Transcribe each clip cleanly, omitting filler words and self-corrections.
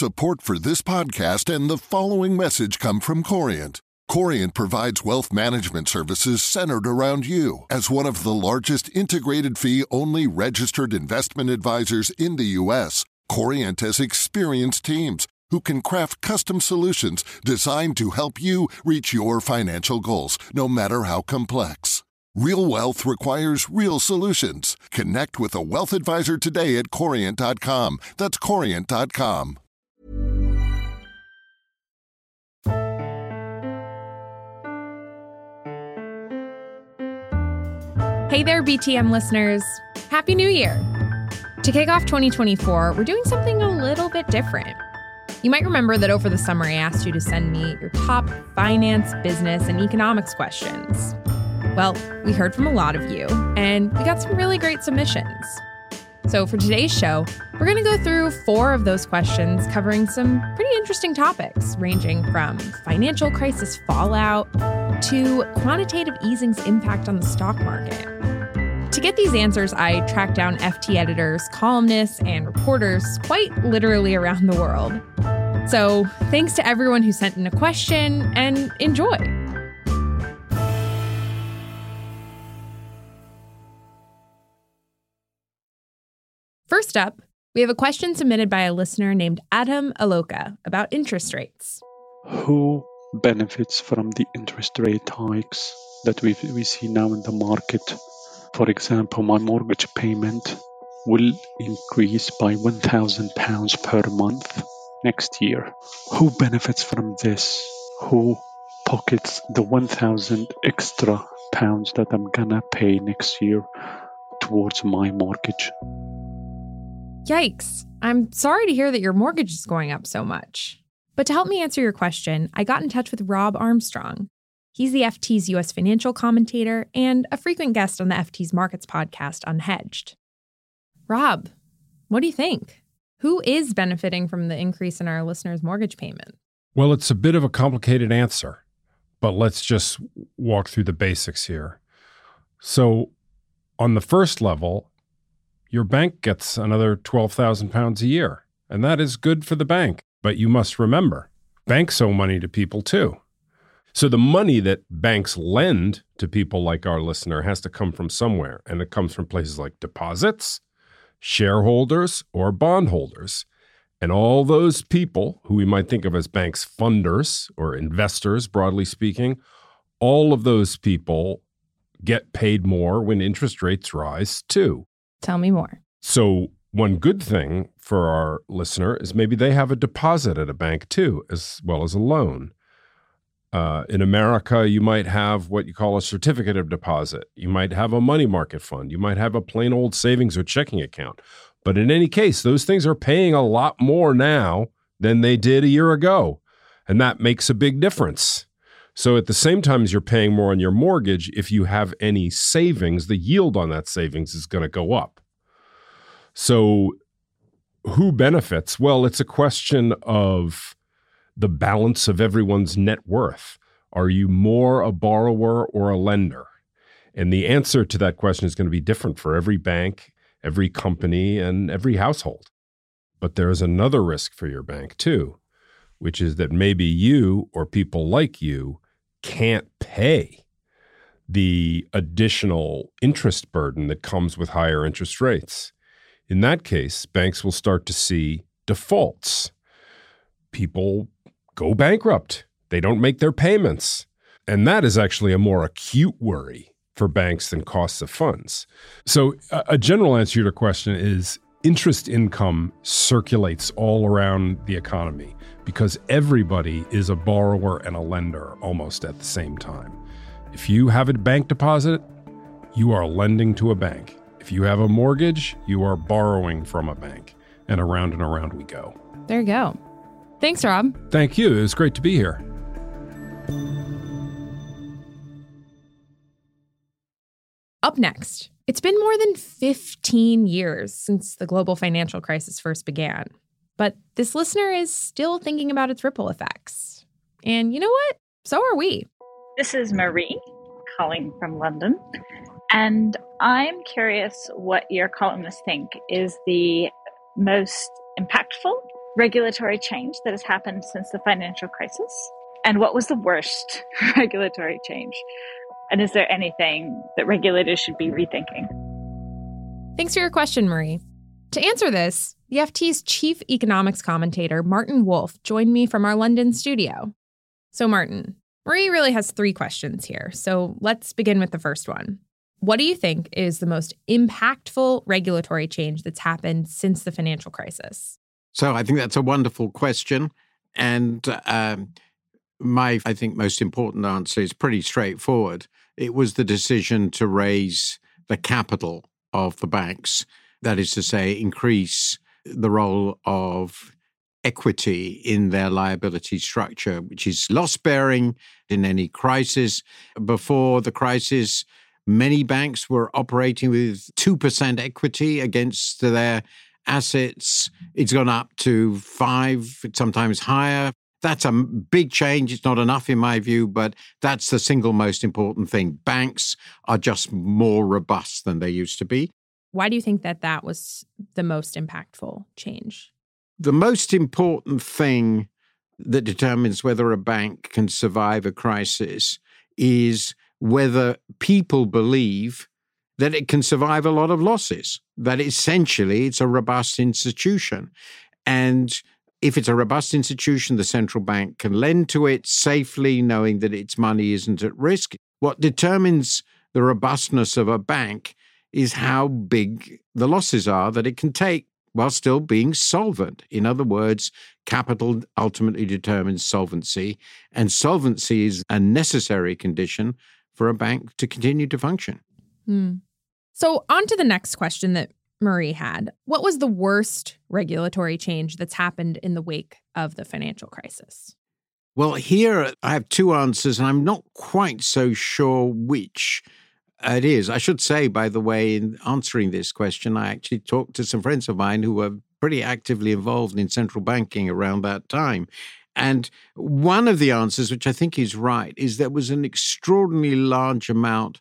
Support for this podcast and the following message come from Corient. Corient provides wealth management services centered around you. As one of the largest integrated fee-only registered investment advisors in the U.S., Corient has experienced teams who can craft custom solutions designed to help you reach your financial goals, no matter how complex. Real wealth requires real solutions. Connect with a wealth advisor today at Corient.com. That's Corient.com. Hey there, BTM listeners. Happy New Year. To kick off 2024, we're doing something a little bit different. You might remember that over the summer, I asked you to send me your top finance, business, and economics questions. Well, we heard from a lot of you, and we got some really great submissions. So for today's show, we're going to go through 4 of those questions covering some pretty interesting topics, ranging from financial crisis fallout to quantitative easing's impact on the stock market. To get these answers, I tracked down FT editors, columnists, and reporters quite literally around the world. So thanks to everyone who sent in a question, and enjoy. First up, we have a question submitted by a listener named Adam Aloka about interest rates. Who benefits from the interest rate hikes that we see now in the market? For example, my mortgage payment will increase by £1,000 per month next year. Who benefits from this? Who pockets the 1,000 extra pounds that I'm gonna pay next year towards my mortgage? Yikes. I'm sorry to hear that your mortgage is going up so much. But to help me answer your question, I got in touch with Rob Armstrong. He's the FT's U.S. financial commentator and a frequent guest on the FT's Markets podcast, Unhedged. Rob, what do you think? Who is benefiting from the increase in our listeners' mortgage payment? Well, it's a bit of a complicated answer, but let's just walk through the basics here. So on the first level, your bank gets another £12,000 a year, and that is good for the bank. But you must remember, banks owe money to people too. So the money that banks lend to people like our listener has to come from somewhere, and it comes from places like deposits, shareholders, or bondholders. And all those people who we might think of as banks' funders or investors, broadly speaking, all of those people get paid more when interest rates rise too. Tell me more. So one good thing for our listener is maybe they have a deposit at a bank too, as well as a loan. In America, you might have what you call a certificate of deposit. You might have a money market fund. You might have a plain old savings or checking account. But in any case, those things are paying a lot more now than they did a year ago. And that makes a big difference. So at the same time as you're paying more on your mortgage, if you have any savings, the yield on that savings is going to go up. So who benefits? Well, it's a question of the balance of everyone's net worth. Are you more a borrower or a lender? And the answer to that question is going to be different for every bank, every company, and every household. But there is another risk for your bank too, which is that maybe you or people like you can't pay the additional interest burden that comes with higher interest rates. In that case, banks will start to see defaults. People go bankrupt. They don't make their payments. And that is actually a more acute worry for banks than costs of funds. So a general answer to your question is interest income circulates all around the economy because everybody is a borrower and a lender almost at the same time. If you have a bank deposit, you are lending to a bank. If you have a mortgage, you are borrowing from a bank. And around we go. There you go. Thanks, Rob. Thank you. It was great to be here. Up next, it's been more than 15 years since the global financial crisis first began. But this listener is still thinking about its ripple effects. And you know what? So are we. This is Marie calling from London. And I'm curious what your columnists think is the most impactful regulatory change that has happened since the financial crisis? And what was the worst regulatory change? And is there anything that regulators should be rethinking? Thanks for your question, Marie. To answer this, the FT's chief economics commentator, Martin Wolf, joined me from our London studio. So, Martin, Marie really has 3 questions here. So let's begin with the first one. What do you think is the most impactful regulatory change that's happened since the financial crisis? So I think that's a wonderful question. And my, I think, most important answer is pretty straightforward. It was the decision to raise the capital of the banks. That is to say, increase the role of equity in their liability structure, which is loss-bearing in any crisis. Before the crisis, many banks were operating with 2% equity against their assets. It's gone up to 5%, sometimes higher. That's a big change. It's not enough in my view, but that's the single most important thing. Banks are just more robust than they used to be. Why do you think that was the most impactful change? The most important thing that determines whether a bank can survive a crisis is whether people believe that it can survive a lot of losses, that essentially it's a robust institution. And if it's a robust institution, the central bank can lend to it safely, knowing that its money isn't at risk. What determines the robustness of a bank is how big the losses are that it can take while still being solvent. In other words, capital ultimately determines solvency, and solvency is a necessary condition for a bank to continue to function. So on to the next question that Marie had. What was the worst regulatory change that's happened in the wake of the financial crisis? Well, here I have 2 answers, and I'm not quite so sure which it is. I should say, by the way, in answering this question, I actually talked to some friends of mine who were pretty actively involved in central banking around that time. And one of the answers, which I think is right, is there was an extraordinarily large amount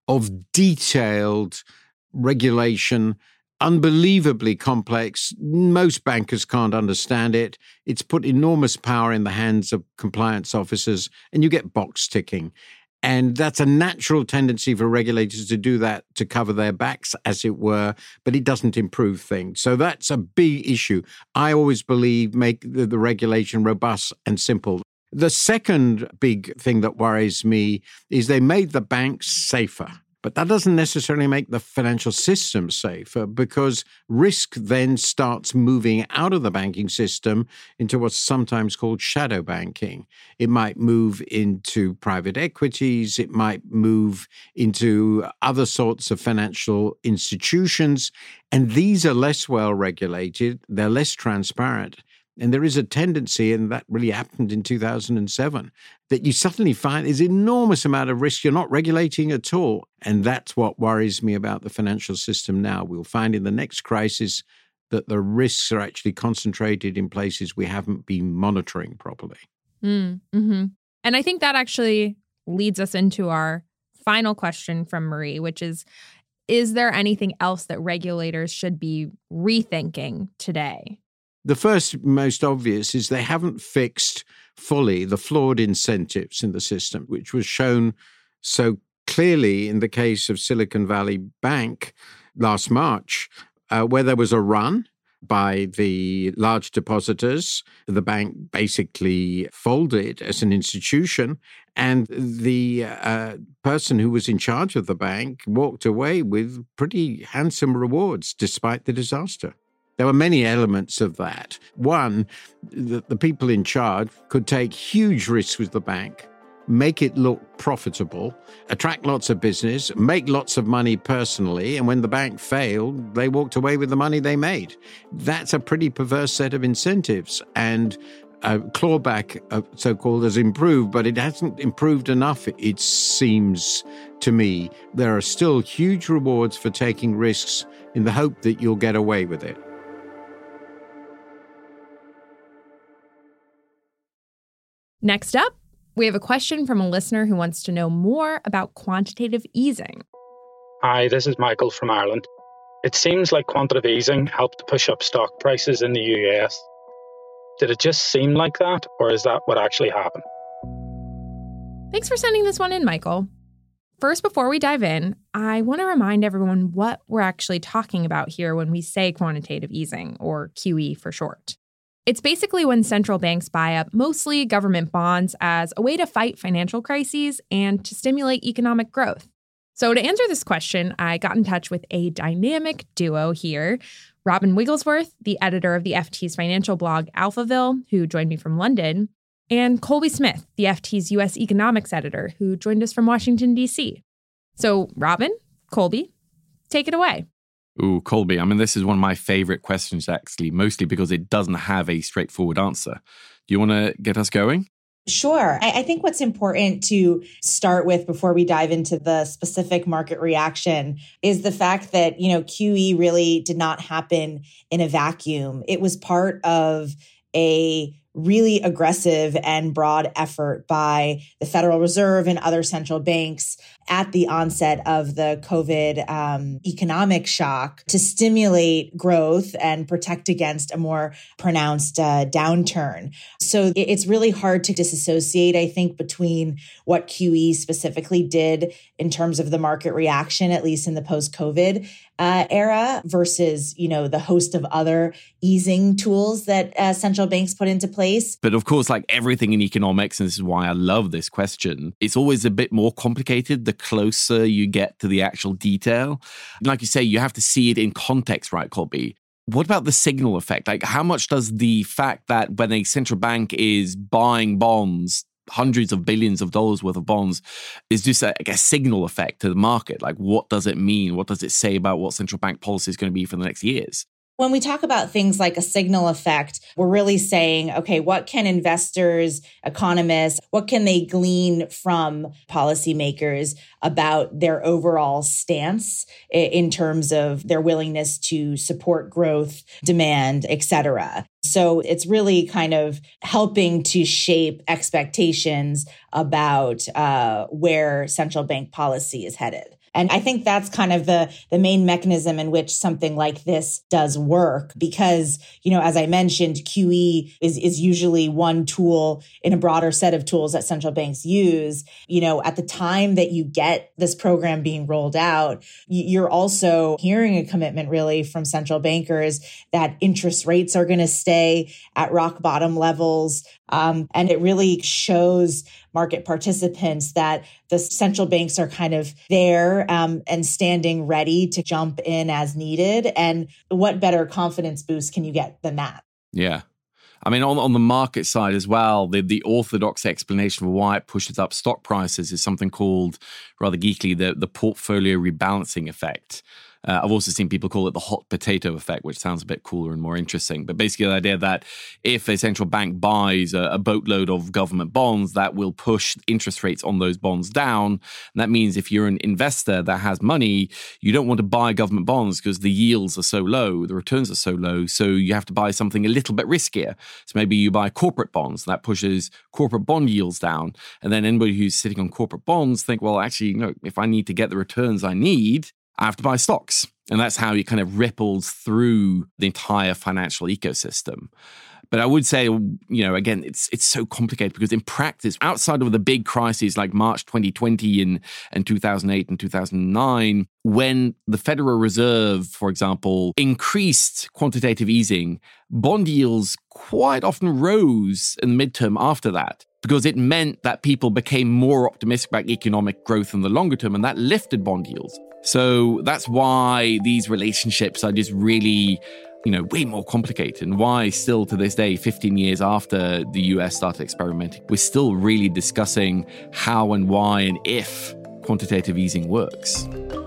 of detailed regulation, unbelievably complex. Most bankers can't understand it. It's put enormous power in the hands of compliance officers, and you get box ticking. And that's a natural tendency for regulators to do that, to cover their backs, as it were, but it doesn't improve things. So that's a big issue. I always believe make the regulation robust and simple. The second big thing that worries me is they made the banks safer. But that doesn't necessarily make the financial system safer, because risk then starts moving out of the banking system into what's sometimes called shadow banking. It might move into private equities. It might move into other sorts of financial institutions. And these are less well regulated. They're less transparent. And there is a tendency, and that really happened in 2007, that you suddenly find there's an enormous amount of risk you're not regulating at all. And that's what worries me about the financial system now. We'll find in the next crisis that the risks are actually concentrated in places we haven't been monitoring properly. Mm-hmm. And I think that actually leads us into our final question from Marie, which is there anything else that regulators should be rethinking today? The first, most obvious, is they haven't fixed fully the flawed incentives in the system, which was shown so clearly in the case of Silicon Valley Bank last March, where there was a run by the large depositors. The bank basically folded as an institution, and the person who was in charge of the bank walked away with pretty handsome rewards despite the disaster. There were many elements of that. One, the people in charge could take huge risks with the bank, make it look profitable, attract lots of business, make lots of money personally, and when the bank failed, they walked away with the money they made. That's a pretty perverse set of incentives, and clawback, so-called, has improved, but it hasn't improved enough, it seems to me. There are still huge rewards for taking risks in the hope that you'll get away with it. Next up, we have a question from a listener who wants to know more about quantitative easing. Hi, this is Michael from Ireland. It seems like quantitative easing helped push up stock prices in the US. Did it just seem like that, or is that what actually happened? Thanks for sending this one in, Michael. First, before we dive in, I want to remind everyone what we're actually talking about here when we say quantitative easing, or QE for short. It's basically when central banks buy up mostly government bonds as a way to fight financial crises and to stimulate economic growth. So to answer this question, I got in touch with a dynamic duo here. Robin Wigglesworth, the editor of the FT's financial blog Alphaville, who joined me from London, and Colby Smith, the FT's U.S. economics editor, who joined us from Washington, D.C. So, Robin, Colby, take it away. Ooh, Colby, I mean, this is one of my favorite questions, actually, mostly because it doesn't have a straightforward answer. Do you want to get us going? Sure. I think what's important to start with before we dive into the specific market reaction is the fact that, QE really did not happen in a vacuum. It was part of a really aggressive and broad effort by the Federal Reserve and other central banks at the onset of the COVID economic shock to stimulate growth and protect against a more pronounced downturn. So it's really hard to disassociate, I think, between what QE specifically did in terms of the market reaction, at least in the post-COVID era, versus, the host of other easing tools that central banks put into place. But of course, like everything in economics, and this is why I love this question, it's always a bit more complicated the closer you get to the actual detail. Like you say, you have to see it in context, right, Colby? What about the signal effect? Like, how much does the fact that when a central bank is buying bonds, hundreds of billions of dollars worth of bonds, is just a signal effect to the market? Like, what does it mean? What does it say about what central bank policy is going to be for the next years? When we talk about things like a signal effect, we're really saying, okay, what can investors, economists, what can they glean from policymakers about their overall stance in terms of their willingness to support growth, demand, et cetera? So it's really kind of helping to shape expectations about where central bank policy is headed. And I think that's kind of the main mechanism in which something like this does work because, as I mentioned, QE is usually one tool in a broader set of tools that central banks use. At the time that you get this program being rolled out, you're also hearing a commitment really from central bankers that interest rates are going to stay at rock bottom levels. And it really shows market participants that the central banks are kind of there and standing ready to jump in as needed. And what better confidence boost can you get than that? Yeah. I mean, on the market side as well, the orthodox explanation for why it pushes up stock prices is something called, rather geekily, the portfolio rebalancing effect. I've also seen people call it the hot potato effect, which sounds a bit cooler and more interesting. But basically the idea that if a central bank buys a boatload of government bonds, that will push interest rates on those bonds down. And that means if you're an investor that has money, you don't want to buy government bonds because the yields are so low, the returns are so low. So you have to buy something a little bit riskier. So maybe you buy corporate bonds. That pushes corporate bond yields down. And then anybody who's sitting on corporate bonds think, well, actually, if I need to get the returns I need, I have to buy stocks. And that's how it kind of ripples through the entire financial ecosystem. But I would say, again, it's so complicated because in practice, outside of the big crises like March 2020 and 2008 and 2009, when the Federal Reserve, for example, increased quantitative easing, bond yields quite often rose in the midterm after that, because it meant that people became more optimistic about economic growth in the longer term, and that lifted bond yields. So that's why these relationships are just really, way more complicated, and why still to this day, 15 years after the US started experimenting, we're still really discussing how and why and if quantitative easing works.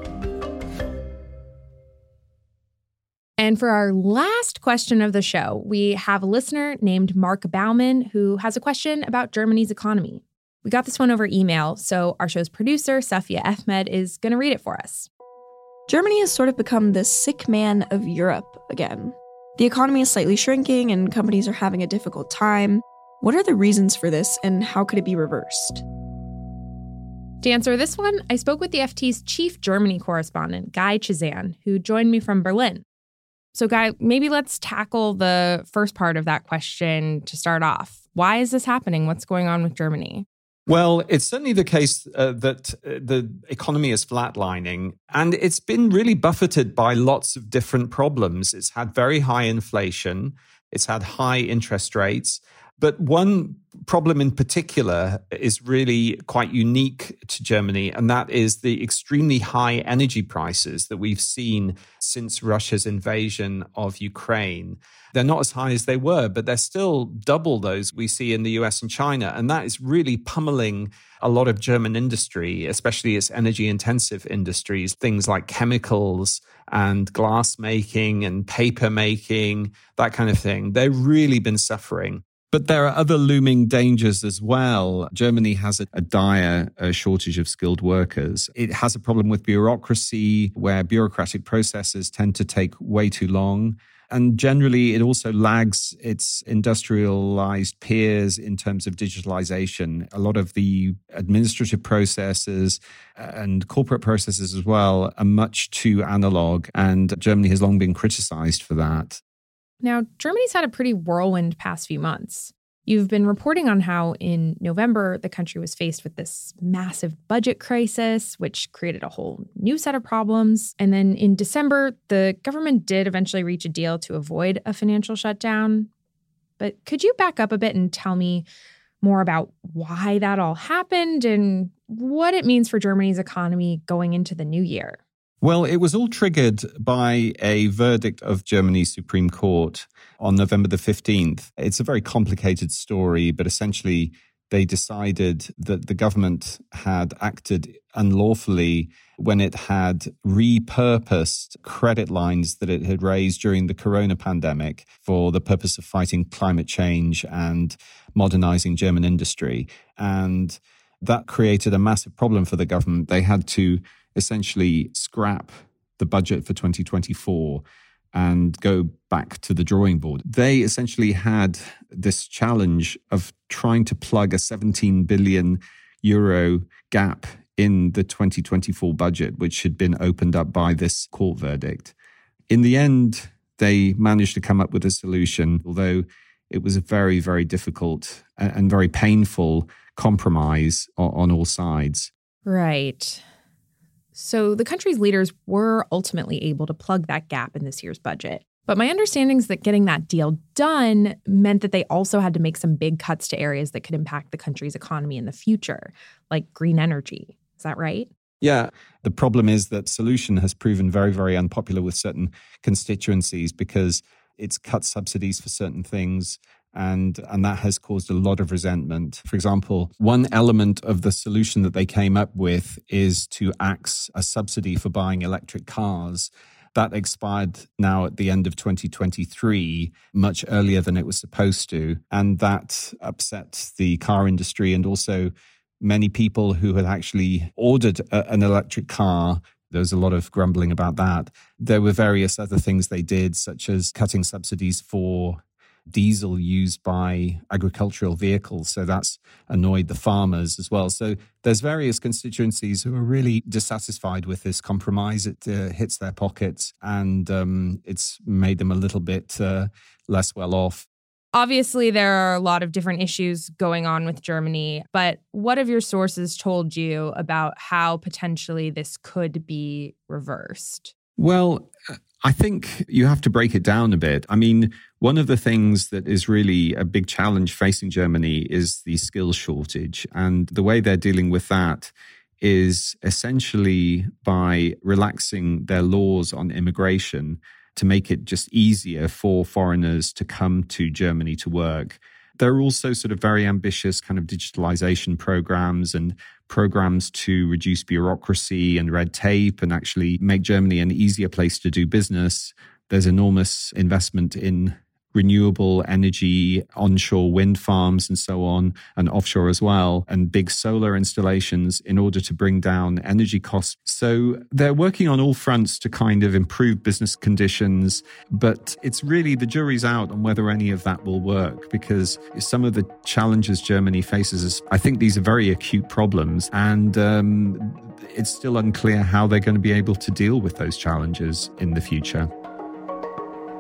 And for our last question of the show, we have a listener named Mark Bauman who has a question about Germany's economy. We got this one over email, so our show's producer, Safia Ahmed, is going to read it for us. Germany has sort of become the sick man of Europe again. The economy is slightly shrinking and companies are having a difficult time. What are the reasons for this and how could it be reversed? To answer this one, I spoke with the FT's chief Germany correspondent, Guy Chazan, who joined me from Berlin. So, Guy, maybe let's tackle the first part of that question to start off. Why is this happening? What's going on with Germany? Well, it's certainly the case that the economy is flatlining, and it's been really buffeted by lots of different problems. It's had very high inflation. It's had high interest rates. But one problem in particular is really quite unique to Germany, and that is the extremely high energy prices that we've seen since Russia's invasion of Ukraine. They're not as high as they were, but they're still double those we see in the US and China. And that is really pummeling a lot of German industry, especially its energy-intensive industries, things like chemicals and glass making and paper making, that kind of thing. They've really been suffering. But there are other looming dangers as well. Germany has a dire shortage of skilled workers. It has a problem with bureaucracy, where bureaucratic processes tend to take way too long. And generally, it also lags its industrialized peers in terms of digitalization. A lot of the administrative processes and corporate processes as well are much too analog, and Germany has long been criticized for that. Now, Germany's had a pretty whirlwind past few months. You've been reporting on how in November, the country was faced with this massive budget crisis, which created a whole new set of problems. And then in December, the government did eventually reach a deal to avoid a financial shutdown. But could you back up a bit and tell me more about why that all happened and what it means for Germany's economy going into the new year? Well, it was all triggered by a verdict of Germany's Supreme Court on November the 15th. It's a very complicated story, but essentially they decided that the government had acted unlawfully when it had repurposed credit lines that it had raised during the corona pandemic for the purpose of fighting climate change and modernizing German industry. And that created a massive problem for the government. They had to essentially scrap the budget for 2024 and go back to the drawing board. They essentially had this challenge of trying to plug a 17 billion euro gap in the 2024 budget, which had been opened up by this court verdict. In the end, they managed to come up with a solution, although it was a very, very difficult and very painful compromise on all sides. Right. So the country's leaders were ultimately able to plug that gap in this year's budget. But my understanding is that getting that deal done meant that they also had to make some big cuts to areas that could impact the country's economy in the future, like green energy. Is that right? Yeah. The problem is that solution has proven very, very unpopular with certain constituencies because it's cut subsidies for certain things. And that has caused a lot of resentment. For example, one element of the solution that they came up with is to axe a subsidy for buying electric cars. That expired now at the end of 2023, much earlier than it was supposed to. And that upset the car industry and also many people who had actually ordered an electric car. There was a lot of grumbling about that. There were various other things they did, such as cutting subsidies for diesel used by agricultural vehicles. So that's annoyed the farmers as well. So there's various constituencies who are really dissatisfied with this compromise. It hits their pockets and it's made them a little bit less well off. Obviously, there are a lot of different issues going on with Germany, but what have your sources told you about how potentially this could be reversed? Well, I think you have to break it down a bit. I mean, one of the things that is really a big challenge facing Germany is the skills shortage. And the way they're dealing with that is essentially by relaxing their laws on immigration to make it just easier for foreigners to come to Germany to work. There are also sort of very ambitious kind of digitalization programs and programs to reduce bureaucracy and red tape and actually make Germany an easier place to do business. There's enormous investment in renewable energy, onshore wind farms and so on, and offshore as well, and big solar installations in order to bring down energy costs. So they're working on all fronts to kind of improve business conditions, but it's really the jury's out on whether any of that will work because some of the challenges Germany faces is, I think these are very acute problems and it's still unclear how they're going to be able to deal with those challenges in the future.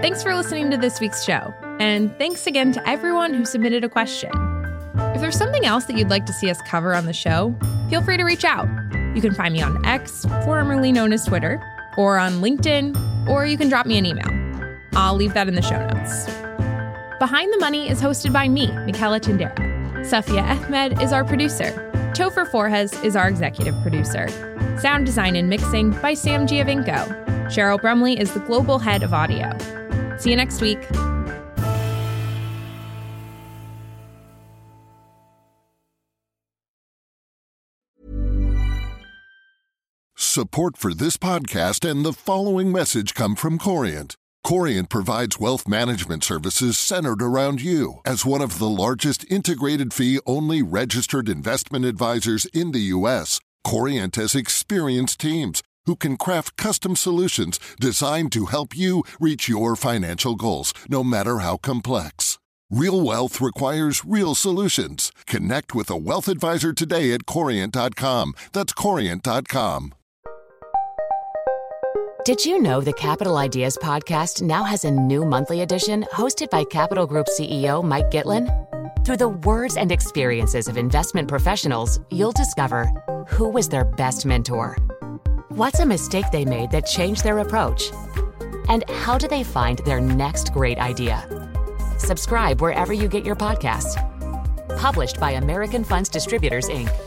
Thanks for listening to this week's show. And thanks again to everyone who submitted a question. If there's something else that you'd like to see us cover on the show, feel free to reach out. You can find me on X, formerly known as Twitter, or on LinkedIn, or you can drop me an email. I'll leave that in the show notes. Behind the Money is hosted by me, Michaela Tindera. Safia Ahmed is our producer. Topher Forhes is our executive producer. Sound design and mixing by Sam Giovinco. Cheryl Brumley is the global head of audio. See you next week. Support for this podcast and the following message come from Corient. Corient provides wealth management services centered around you. As one of the largest integrated fee-only registered investment advisors in the U.S., Corient has experienced teams who can craft custom solutions designed to help you reach your financial goals, no matter how complex. Real wealth requires real solutions. Connect with a wealth advisor today at Corient.com. That's Corient.com. Did you know the Capital Ideas podcast now has a new monthly edition hosted by Capital Group CEO Mike Gitlin? Through the words and experiences of investment professionals, you'll discover who was their best mentor, what's a mistake they made that changed their approach, and how do they find their next great idea. Subscribe wherever you get your podcasts. Published by American Funds Distributors, Inc.